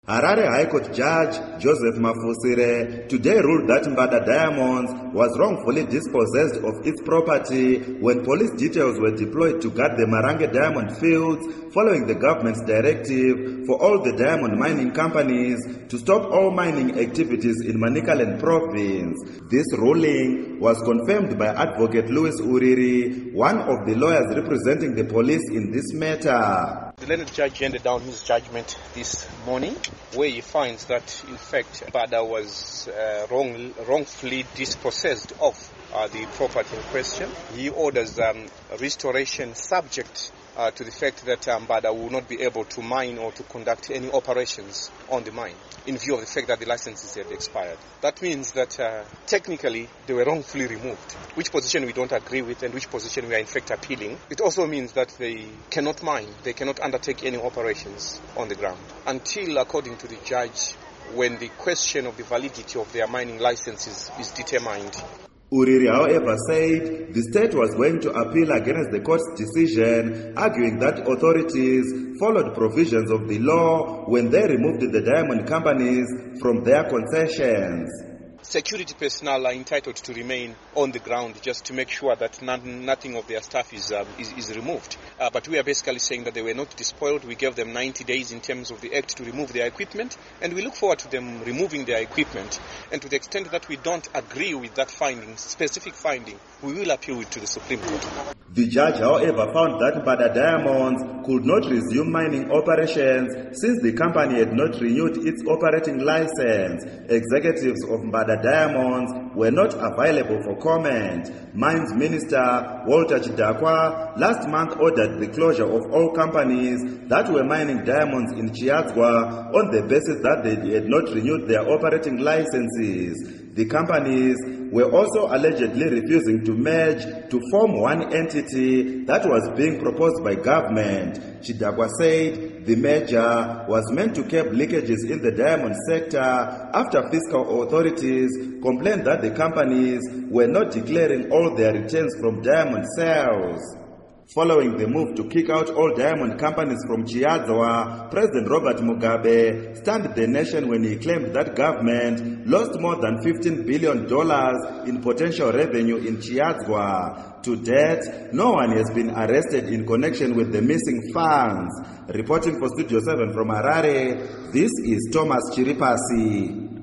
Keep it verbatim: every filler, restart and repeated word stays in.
Harare High Court Judge Joseph Mafusire today ruled that Mbada Diamonds was wrongfully dispossessed of its property when police details were deployed to guard the Marange diamond fields following the government's directive for all the diamond mining companies to stop all mining activities in Manicaland province. This ruling was confirmed by Advocate Louis Uriri, one of the lawyers representing the police in this matter. The learned judge handed down his judgment this morning, where he finds that, in fact, Mbada was uh, wrong, wrongfully dispossessed of uh, the property in question. He orders um, restoration subject uh, to the fact that um, Mbada will not be able to mine or to conduct any operations on the mine, in view of the fact that the licenses had expired. That means that uh, technically they were wrongfully removed, which position we don't agree with and which position we are in fact appealing. It also means that they cannot mine, they cannot undertake any operations on the ground until, according to the judge, when the question of the validity of their mining licenses is determined. Uriri, however, said the state was going to appeal against the court's decision, arguing that authorities followed provisions of the law when they removed the diamond companies from their concessions. Security personnel are entitled to remain on the ground just to make sure that none, nothing of their stuff is, um, is, is removed. Uh, but we are basically saying that they were not despoiled. We gave them ninety days in terms of the act to remove their equipment, and we look forward to them removing their equipment. And to the extent that we don't agree with that finding, specific finding, we will appeal it to the Supreme Court. The judge, however, found that Mbada Diamonds could not resume mining operations since the company had not renewed its operating license. Executives of Mbada Diamonds were not available for comment. Mines Minister Walter Chidakwa last month ordered the closure of all companies that were mining diamonds in Chiadzwa on the basis that they had not renewed their operating licenses. The companies were also allegedly refusing to merge to form one entity that was being proposed by government. Chidakwa said the merger was meant to curb leakages in the diamond sector after fiscal authorities complained that the companies were not declaring all their returns from diamond sales. Following the move to kick out all diamond companies from Chiadzwa, President Robert Mugabe stunned the nation when he claimed that government lost more than fifteen billion dollars in potential revenue in Chiadzwa. To date, no one has been arrested in connection with the missing funds. Reporting for Studio seven from Harare, this is Thomas Chiripasi.